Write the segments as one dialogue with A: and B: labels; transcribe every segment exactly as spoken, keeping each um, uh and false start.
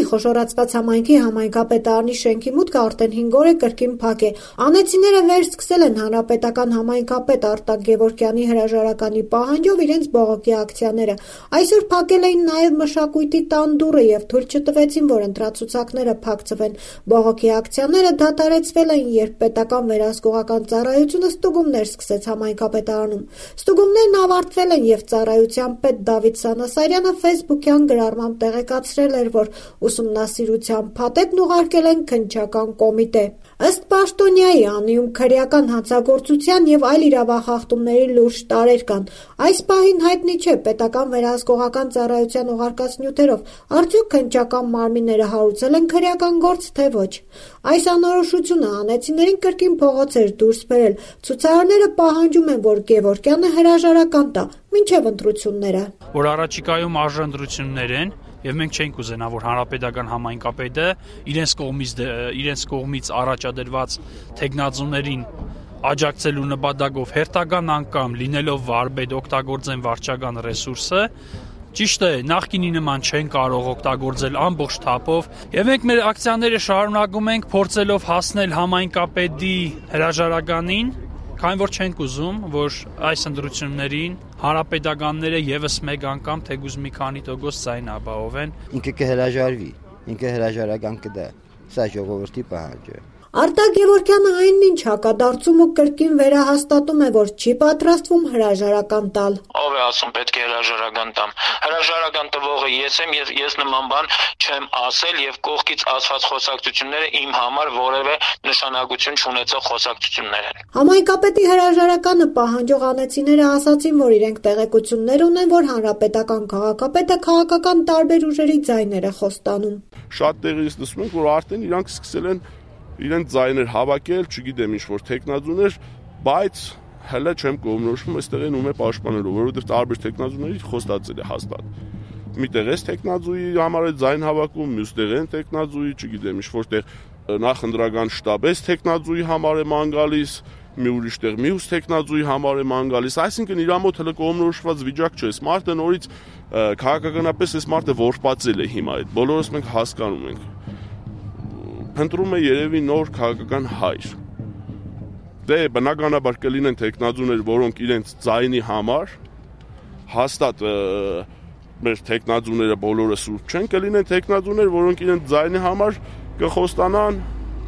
A: խոշորացված համայնքի համայնքապետարանի շենքի մուտքը արդեն հինգ օր է կրկին փակ է։ Անեցիները վերսկսել են հանրապետական համայնքապետ Արտակ Գևորգյանի հրաժարականի պահանջով իրենց բողոքի ակցիաները։ Այսօր փակել էին նաև մշակույթի տան դուռը եւ թույլ չտվեցին, որ ընտրացուցակները փակցվեն։ Բողոքի ակցիաները դադարեցվել էին, երբ պետական վերահսկողական ծառայությունը ստուգումներ սկսեց համայնքապետարանում։ Ստուգումներն ավարտվել են եւ ծառայության պետ Դավիթ Սանասարյանը ֆեյսբուքյան գրառմամբ տեղեկացրել էր, որ ուսումնասիրության փաթեթն ուղարկել են քննչական կոմիտե։ Ըստ պաշտոնյայի, անիում քրեական հանցագործության եւ այլ իրավախախտումների լուրջ տարեր կան։ Այս պահին հայտնի չէ պետական վերահսկողական ծառայության ուղարկած նյութերով արդյոք քննչական մարմինները հարուցել են քրեական գործ, թե ոչ։ Այս անորոշությունը անեցիներին կրկին փողոց էր դուրս բերել։ Ցուցարարները պահանջում են, որ Գևորգյանը հրաժարական տա մինչև ընտրությունները։
B: Որ առաջիկայում արժանրություններ են եւ մենք չենք ուզենա, որ հանրապետական համայնքապետը իրենց կողմից իրենց կողմից առաջադրված թեկնածուներին աջակցելու նպատակով հերթական անգամ լինելով վարպետ օգտագործեն վարչական ռեսուրսը։ Ճիշտ է, նախկինի նման չեն կարող օգտագործել ամբողջ թափով եւ մենք մեր ակցիաները շարունակում ենք փորձելով հասնել համայնքապետի հրաժարականին, քանի որ չենք ուզում, որ այս ընտրություններին հանրապետականները եւս մեկ անգամ թեկուզ մի քանի տոկոս ձայն ապահովեն։
C: Ինքը կհրաժարվի, ինքը հրաժարական կդա։ Սա ժողովրդի պահանջ է։
A: Արտակ Գևորգյանը այն ինչ հակադարձում ու կրկին վերահաստատում է, որ չի պատրաստվում հրաժարական տալ։
D: Ով է ասում պետք է հրաժարական տամ։ Հրաժարական տվողը ես եմ եւ ես նման բան չեմ ասել եւ կողքից ասված խոսակցությունները իմ համար որևէ նշանակություն չունեցող խոսակցություններ են։
A: Համայնքապետի հրաժարականը պահանջող անեցիները ասացին, որ իրենք տեղեկություններ ունեն, որ հանրապետական քաղաքապետը քաղաքական տարբեր ուժերի ձայներ է խոստանում։
E: Շատ տեղից լսում ենք, որ արդեն իրանք սկսել են իրենց ձայներ հավաքել, չգիտեմ ինչ-որ տեխնազուներ, բայց հələ չեմ կողմնորոշվում այստեղ են ում է պաշտպանելու, որովհետև տարբեր տեխնազուներից խոստացել է հաստատ։ Միտեղ էս տեխնազուի համար է ձայն հավաքում, մյուստեղ են տեխնազուի, չգիտեմ ինչ-որտեղ նախընտրական շտաբ էս տեխնազուի համար է ման գալիս, մի ուրիշտեղ մյուս տեխնազուի համար է ման գալիս, այսինքն իր մոտ հələ կողմնորոշված վիճակ չէ, այս մարդը նորից քաղաքականապես այս մարդը որպացել է հիմա այդ, բոլորս մենք հասկանում ենք։ Ընտրում է երևի նոր քաղաքական հայր։ Դե բնականաբար կլինեն տեխնազուներ, որոնք իրենց ձայնի համար հաստատ մեր տեխնազուները բոլորը սուրբ չեն, կլինեն տեխնազուներ, որոնք իրենց ձայնի համար կխոստանան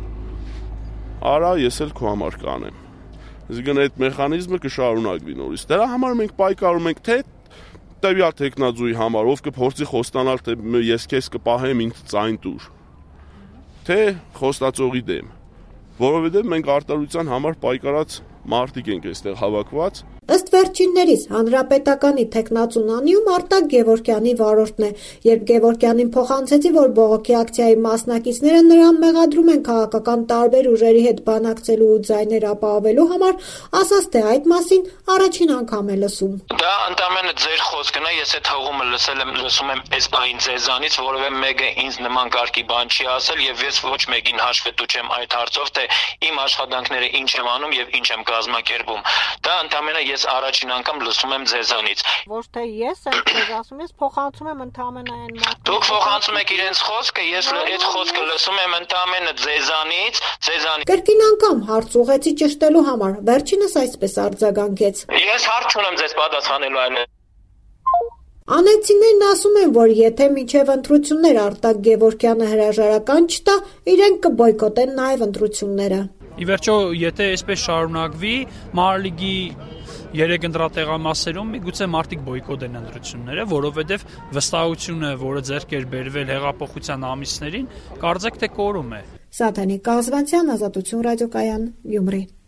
E: արա ես էլ քո համար կանեմ։ Այսինքն այդ մեխանիզմը կշարունակվի նորից։ Դրա համար մենք պայքարում ենք թե տվյալ տեխնազուի համար, ով կփորձի խոստանալ, թե ես քեզ կպահեմ ինձ ձայն տուր, թե խոստացողի դեմ, որովհետև մենք արտարության համար պայքարած մարդիկ ենք այստեղ հավաքված։
A: Ըստ վերջիններից հանրապետականի տեխնացուն անիում Արտակ Գևորգյանի վարորդն է, երբ Գևորգյանին փոխանցեցի, որ բողոքի ակցիայի մասնակիցները նրան մեղադրում են քաղաքական տարբեր ուժերի հետ բանակցելու ու ձայներ ապահովելու համար, ասաց, թե այդ մասին առաջին անգամ է լսում։
D: Դա ընդամենը ձեր խոսքն է, ես այդ հողումը լսել եմ, լսում եմ այս բային ձեզանից, որովհետև մեկը ինձ նման կարգի բան չի ասել եւ ես ոչ մեկին հաշվետու չեմ այդ հարցով, թե իմ աշխատանքները ինչ եմ անում եւ ինչ եմ կազմակերպում։ Դա ընդամենը ես առաջին անգամ լսում եմ ձեզանից։
F: Ոչ թե ես եմ ձեզ ասում, ես փոխանցում եմ ընդամենը այն մարդուն։
D: Դուք փոխանցում եք իրենց խոսքը, ես այդ խոսքը լսում եմ ընդամենը ձեզանից, ձեզանից։
A: Կրկին անգամ հարց ուղեցի ճշտելու համար, վերջինս այսպես արձագանքեց։
D: Ես հարց չունեմ ձեզ պատասխանելու այլ։
A: Անեցիներն ասում են, որ եթե մինչև ընտրություններ Արտակ Գևորգյանը հրաժարական չտա, իրենք կբոյկոտեն նաև ընտրությունները։
B: Ի վերջո, եթե այսպես շարունակվի, Մարալիգի երեք ընտրատեղամասերում միգուցե մարդիկ բոյկոտեն ընտրությունները, որովհետև վստահությունը, որը ձեռք էր բերվել հեղափոխության ամիսներին, կարծեք թե կորում է։
A: Սաթանի Կազվանցյան, Ազատություն ռադիոկայան, Գյումրի։